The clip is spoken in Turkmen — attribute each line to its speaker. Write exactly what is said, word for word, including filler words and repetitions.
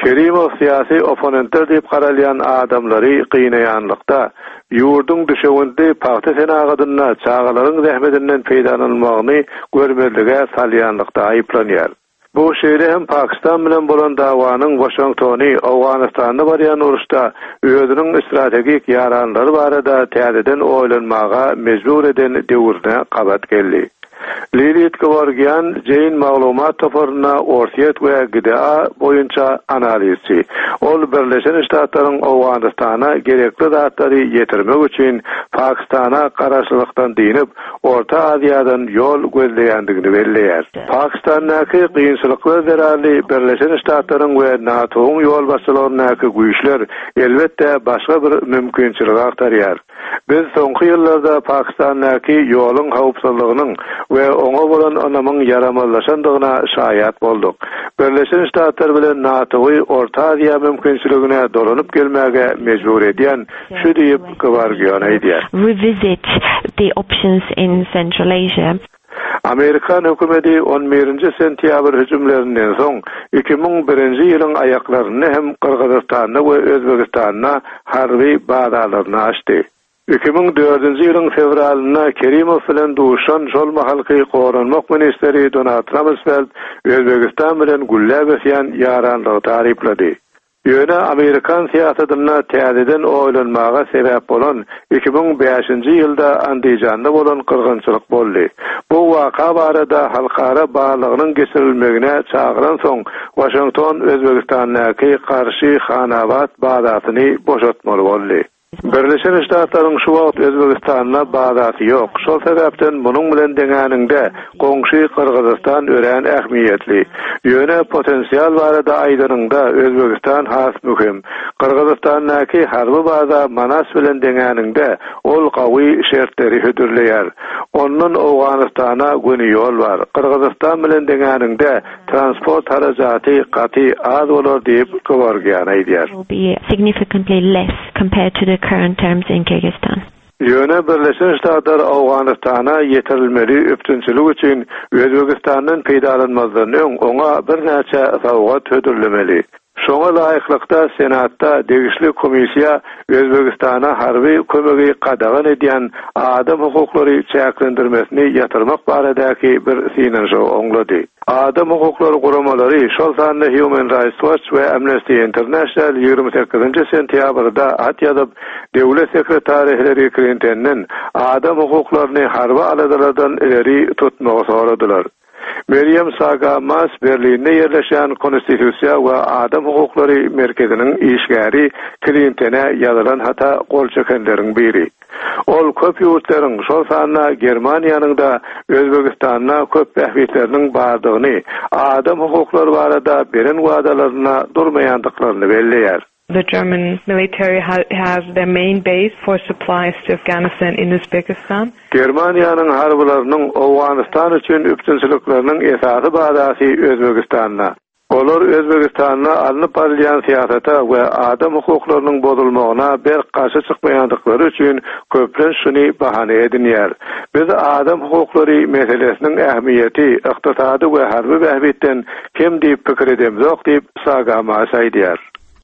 Speaker 1: Kerimov siyasi oponentler deyip qaralyan adamları qiynayanlıqda, yurdun düşewinde paxta senagadyna çağalaryň zähmetinden peýdalanmagyny görmezlige salyanlyqda aýyplanýar. Bu şeýle hem Pakistan bilen bolan dawanyň Washingtony Awganistanda barýan uruşda özüniň strategik ýaranlary barada täzeden oýlanmaga mejbur eden döwürne qabat geldi. Lilith Gevorgian Jane maglumat toparına ortiyet ve gıda boyunca analizi. Ol Birleşen Ştatlaryň Awganistana gerekli zatları yetirmek üçin Pakistana karaşlykdan dinip Orta Aziýadan yol gözleýändigini belleýär. Pakistandaky kynçylyklar zerarly Birleşen Ştatlaryň we NATO'ň yol başçylarynyňky güýçler elbetde başga bir mümkinçilik aktarýar. Biz soňky ýyllarda Pakistandaky ýoluň hawpsuzlygynyň we oňa bolan anamyň yaramazlaşandygyna şaýat bolduk. Birleşen Ştatlar bilen NATO'y Orta Aziýa mümkinçiligine dolanyp gelmäge mejbur edýän şu diýip Gevorgian aýdýar.
Speaker 2: Revisit the options in Central Asia.
Speaker 1: Amerikan hökümeti on birinji sentýabr hüjümlerinden soň iki ming birinji ýylyň aýaklaryny hem Kyrgyzstana we Özbegistana harby bazalaryny açdy. iki ming dördünji ýylyň fevralyna Kerimov bilen duşan şol mahalky goranmak ministeri Donald Rumsfeld Özbegistan bilen güllä besýän ýaranlygy taryplady. Ýöne Amerikan siýasatyna täzeden oýlanmaga sebäp bolan iki ming beşinji ýylda Andijanda bolan kırgınçylyk boldy. Bu waka barada halkara bağlygynyň geçirilmegine çağıran soň Washington Özbegistanaky karşy Hanabat bazasyny boşaltmaly boldy. Birleşen Ştatlaryň şu wagt Özbegistana bazasy ýok. Şol sebäpden munyň bilen deňäninde goňşy Kyrgyzstan ören ähmiýetli. Ýöne potensial barada aýdyrynda Özbegistan has mühim. Kyrgyzstanaky harby baza Manas bilen deňäninde ol gawy şertleri hödürleýär. Ondan Awganistana göni ýol bar. Kyrgyzstan bilen deňäninde transport harajaty gaty az bolar diýip Gevorgian aýdýar.
Speaker 2: Be significantly less compared to the current terms in Kyrgyzstan.
Speaker 1: Ýöne Birleşen Ştatlar Awganistana ýetirilmeli öptünçilik üçin Özbegistanyň peýdalanmazyny oňa bir näçe sowgat hödürlemeli. Şoňa laýyklykda Senatda degişli komissiýa Özbegistana harby kömegi qadagan edýän adam hukuklary çäklendirmesini ýatyrmak baradaky bir synanyşy oňlady. Adam hukuklary guramalary şol sanda Human Rights Watch we Amnesty International ýygrimi sekizinji sentýabrda hat ýazyp döwlet sekretary Hillary Clinton'ň adam hukuklaryny harby aladalardan ileri tutmagy soradylar. Meryem Sagamas Berlin'de yerleşen Konstitüsiya we Adam Hukuklary Merkeziniň işgäri Clinton'a ýazylan hata gol çekenleriň biri. Ol köp ýurtlaryň şol sanyna Germaniýanyň da Özbegistana köp bähbitleriniň bardygyny, adam hukuklary barada beren wagdalaryna durmaýandyklaryny belleýär.
Speaker 3: The German military ha- has their main base for supplies to Afghanistan in Uzbekistan.
Speaker 1: Germaniýanyň harbylarynyň Awganistan üçin üptünçilikleriniň esasy bazasy Özbegistanda. Olar Özbegistana alınıp barýan siýasata we adam hukuklarynyň bozulmagyna bir garşy çykmaýandykları üçin köplen şuny bahane edinýär. Biz adam hukuklary meselesiniň ähmiýeti, ykdysady we harby bähbitden kim diýip pikir edemzok diýip Sagamas aýdýar.